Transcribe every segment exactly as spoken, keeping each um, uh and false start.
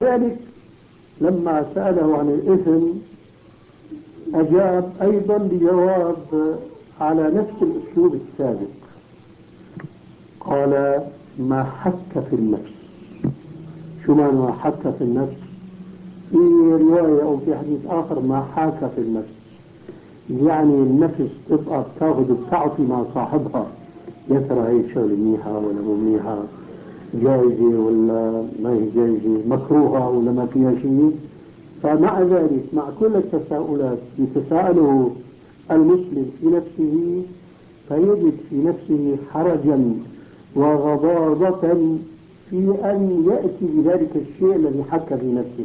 ذلك لما سأله عن الإثم أجاب أيضا بجواب على نفس الأسلوب السابق. قال: ما حك في النفس. شو معنى ما حك في النفس؟ في رواية أو في حديث آخر ما حاك في النفس، يعني النفس تبقى بتاخذ وبتعطي مع صاحبها، يا ترى هي الشغلة منيحة ولا مو منيحة، جائزة ولا ما هي جائزة، مكروهة ولا ما فيها شيء. فمع ذلك مع كل التساؤلات يتساءله المسلم في نفسه، فيجد في نفسه حرجا وغضاضة في أن يأتي بذلك الشيء الذي حك في نفسه.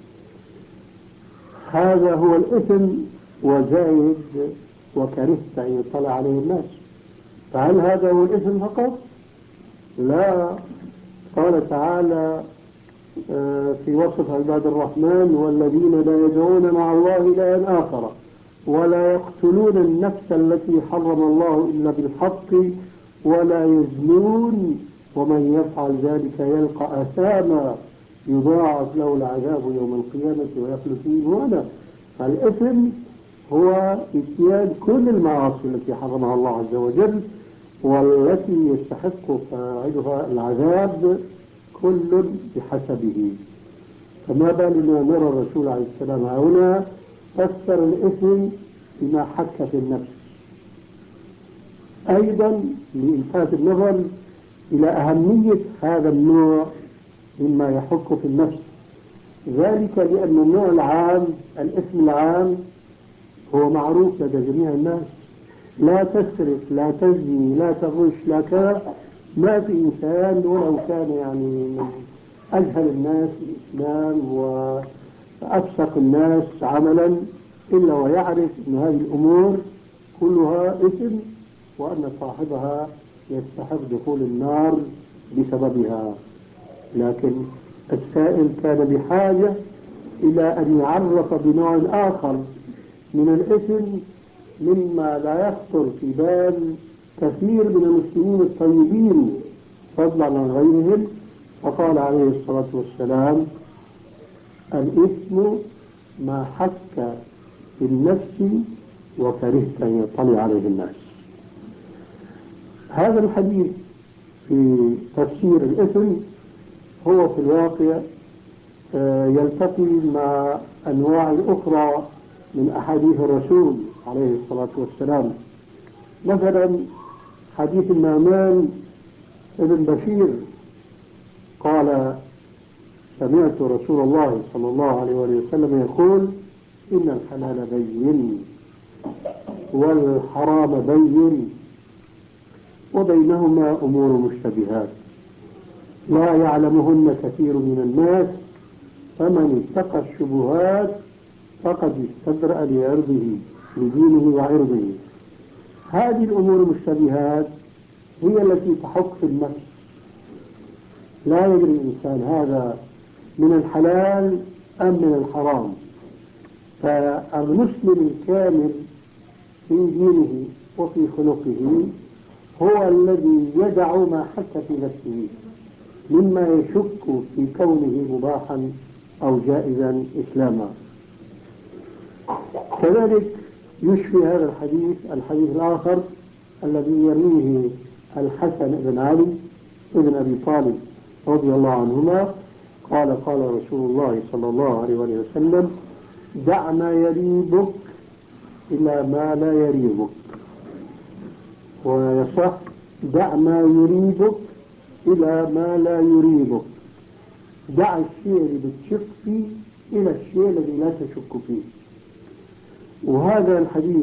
هذا هو الإثم، وزايد وكرهت أن يطلع عليه الناس. فهل هذا هو الإثم فقط؟ لا. قال تعالى في وصف عباد الرحمن: والذين لا يدعون مع الله إلها آخر ولا يقتلون النفس التي حرم الله إلا بالحق ولا يزنون ومن يفعل ذلك يلقى أثاما يضاعف له العذاب يوم القيامة ويخلد فيه مهانا. فالإثم هو اتيان كل المعاصي التي حرمها الله عز وجل والتي يستحق فاعلها العذاب، كل بحسبه. فما بالنا نرى الرسول عليه السلام هنا فسر الإثم بما حك في النفس، أيضا لإلفات النظر إلى أهمية هذا النوع مما يحك في النفس، ذلك لأن النوع العام، الإثم العام، هو معروف لدى جميع الناس. لا تسرق، لا تزني، لا تغش، لا كذا. ما في إنسان ولو كان يعني من أجهل الناس الإسلام وأفسق الناس عملا إلا ويعرف أن هذه الأمور كلها إثم، وأن صاحبها يستحق دخول النار بسببها. لكن السائل كان بحاجة إلى أن يعرف بنوع آخر من الإثم مما لا يخطر في بال كثير من المسلمين الطيبين فضلا عن غيرهم. فقال عليه الصلاة والسلام: الإثم ما حك في النفس وكرهت أن يطلع عليه الناس. هذا الحديث في تفسير الإثم هو في الواقع يلتقي مع أنواع أخرى من أحاديث الرسول عليه الصلاة والسلام. مثلا حديث النعمان ابن بشير قال: سمعت رسول الله صلى الله عليه وسلم يقول: إن الحلال بين والحرام بين وبينهما أمور مشتبهات لا يعلمهن كثير من الناس فمن اتقى الشبهات فقد استبرأ لعرضه لدينه وعرضه. هذه الأمور المشتبهات هي التي تحك في النفس، لا يدري الإنسان هذا من الحلال أم من الحرام. فالمسلم الكامل في دينه وفي خلقه هو الذي يدع ما حك في نفسه مما يشك في كونه مباحا أو جائزا إسلاما. كذلك يشفي هذا الحديث الحديث الآخر الذي يرويه الحسن بن علي بن أبي طالب رضي الله عنهما قال: قال رسول الله صلى الله عليه وسلم: دع ما يريبك إلى ما لا يريبك. ويصح: دع ما يريبك إلى ما لا يريبك. دع الشيء اللي بتشك فيه إلى الشيء الذي لا تشك فيه. وهذا الحديث